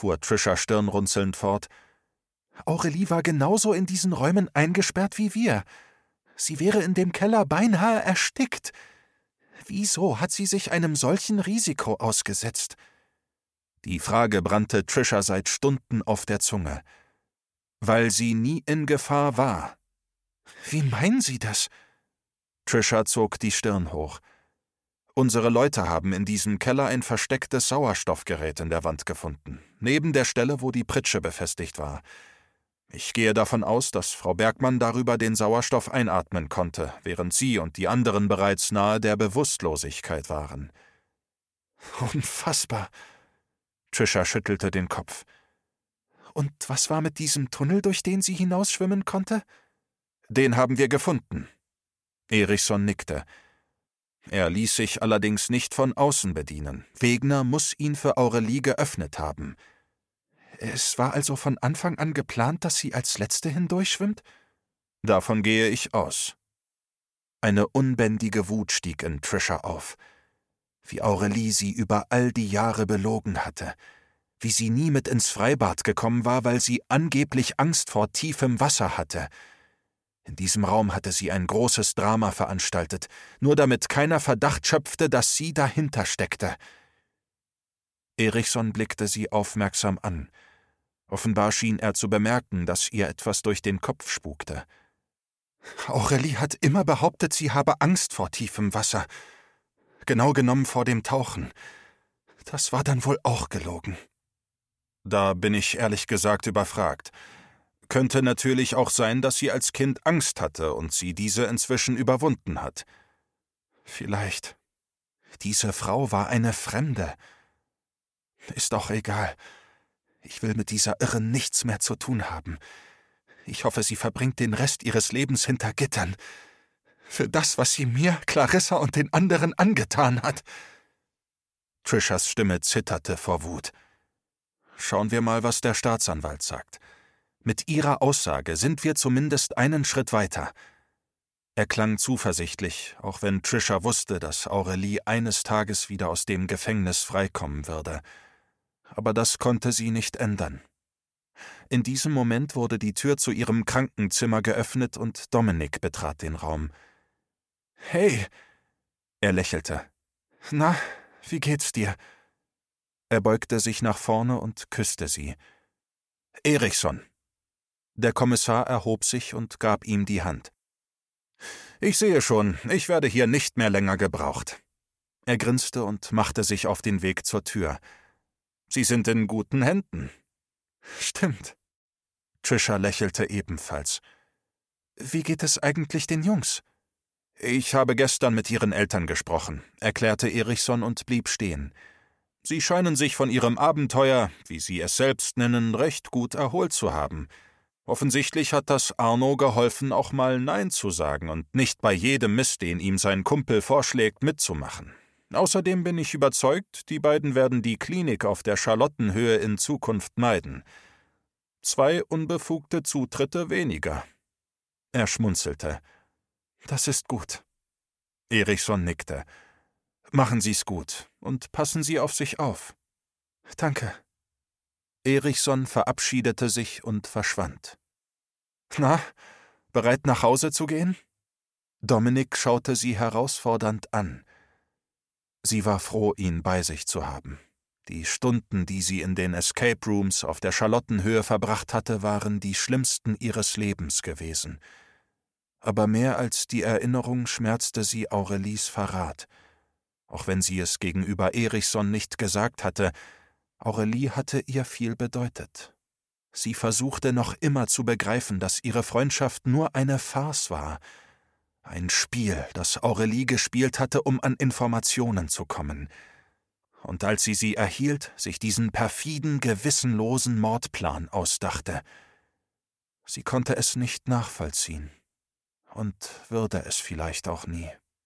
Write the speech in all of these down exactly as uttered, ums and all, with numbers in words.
fuhr Trisha stirnrunzelnd fort. »Aurelie war genauso in diesen Räumen eingesperrt wie wir. Sie wäre in dem Keller beinahe erstickt. Wieso hat sie sich einem solchen Risiko ausgesetzt?« Die Frage brannte Trisha seit Stunden auf der Zunge. »Weil sie nie in Gefahr war.« »Wie meinen Sie das?« Trisha zog die Stirn hoch. »Unsere Leute haben in diesem Keller ein verstecktes Sauerstoffgerät in der Wand gefunden, neben der Stelle, wo die Pritsche befestigt war. Ich gehe davon aus, dass Frau Bergmann darüber den Sauerstoff einatmen konnte, während sie und die anderen bereits nahe der Bewusstlosigkeit waren.« »Unfassbar!« Trisha schüttelte den Kopf. »Und was war mit diesem Tunnel, durch den sie hinausschwimmen konnte?« »Den haben wir gefunden.« Erichson nickte. Er ließ sich allerdings nicht von außen bedienen. Wegner muss ihn für Aurelie geöffnet haben. »Es war also von Anfang an geplant, dass sie als Letzte hindurchschwimmt?« »Davon gehe ich aus.« Eine unbändige Wut stieg in Trisha auf. Wie Aurelie sie über all die Jahre belogen hatte. Wie sie nie mit ins Freibad gekommen war, weil sie angeblich Angst vor tiefem Wasser hatte. In diesem Raum hatte sie ein großes Drama veranstaltet, nur damit keiner Verdacht schöpfte, dass sie dahinter steckte. Erichson blickte sie aufmerksam an. Offenbar schien er zu bemerken, dass ihr etwas durch den Kopf spukte. »Aurelie hat immer behauptet, sie habe Angst vor tiefem Wasser. Genau genommen vor dem Tauchen. Das war dann wohl auch gelogen.« »Da bin ich ehrlich gesagt überfragt. Könnte natürlich auch sein, dass sie als Kind Angst hatte und sie diese inzwischen überwunden hat.« »Vielleicht. Diese Frau war eine Fremde. Ist auch egal. Ich will mit dieser Irren nichts mehr zu tun haben. Ich hoffe, sie verbringt den Rest ihres Lebens hinter Gittern. Für das, was sie mir, Clarissa und den anderen angetan hat.« Trishas Stimme zitterte vor Wut. »Schauen wir mal, was der Staatsanwalt sagt. Mit Ihrer Aussage sind wir zumindest einen Schritt weiter.« Er klang zuversichtlich, auch wenn Trisha wusste, dass Aurelie eines Tages wieder aus dem Gefängnis freikommen würde. Aber das konnte sie nicht ändern. In diesem Moment wurde die Tür zu ihrem Krankenzimmer geöffnet und Dominik betrat den Raum. »Hey!« Er lächelte. »Na, wie geht's dir?« Er beugte sich nach vorne und küsste sie. »Erichson!« Der Kommissar erhob sich und gab ihm die Hand. »Ich sehe schon, ich werde hier nicht mehr länger gebraucht.« Er grinste und machte sich auf den Weg zur Tür. »Sie sind in guten Händen.« »Stimmt.« Trisha lächelte ebenfalls. »Wie geht es eigentlich den Jungs?« »Ich habe gestern mit ihren Eltern gesprochen«, erklärte Erichson und blieb stehen. »Sie scheinen sich von ihrem Abenteuer, wie sie es selbst nennen, recht gut erholt zu haben. Offensichtlich hat das Arno geholfen, auch mal Nein zu sagen und nicht bei jedem Mist, den ihm sein Kumpel vorschlägt, mitzumachen. Außerdem bin ich überzeugt, die beiden werden die Klinik auf der Charlottenhöhe in Zukunft meiden. Zwei unbefugte Zutritte weniger.« Er schmunzelte. »Das ist gut.« Erichson nickte. »Machen Sie's gut und passen Sie auf sich auf.« »Danke.« Erichson verabschiedete sich und verschwand. »Na, bereit nach Hause zu gehen?« Dominik schaute sie herausfordernd an. Sie war froh, ihn bei sich zu haben. Die Stunden, die sie in den Escape Rooms auf der Charlottenhöhe verbracht hatte, waren die schlimmsten ihres Lebens gewesen. Aber mehr als die Erinnerung schmerzte sie Aurelies Verrat. Auch wenn sie es gegenüber Erichson nicht gesagt hatte, Aurelie hatte ihr viel bedeutet. Sie versuchte noch immer zu begreifen, dass ihre Freundschaft nur eine Farce war. Ein Spiel, das Aurelie gespielt hatte, um an Informationen zu kommen. Und als sie sie erhielt, sich diesen perfiden, gewissenlosen Mordplan ausdachte. Sie konnte es nicht nachvollziehen. Und würde es vielleicht auch nie.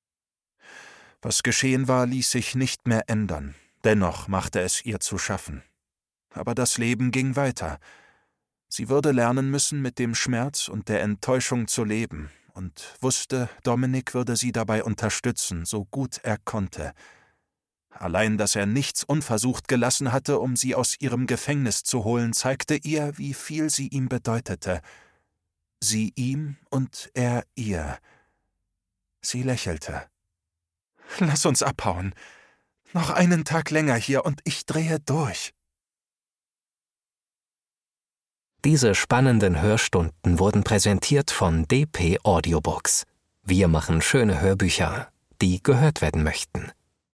Was geschehen war, ließ sich nicht mehr ändern. Dennoch machte es ihr zu schaffen. Aber das Leben ging weiter. Sie würde lernen müssen, mit dem Schmerz und der Enttäuschung zu leben, und wusste, Dominik würde sie dabei unterstützen, so gut er konnte. Allein, dass er nichts unversucht gelassen hatte, um sie aus ihrem Gefängnis zu holen, zeigte ihr, wie viel sie ihm bedeutete. Sie ihm und er ihr. Sie lächelte. »Lass uns abhauen. Noch einen Tag länger hier und ich drehe durch.« Diese spannenden Hörstunden wurden präsentiert von D P Audiobooks. Wir machen schöne Hörbücher, die gehört werden möchten.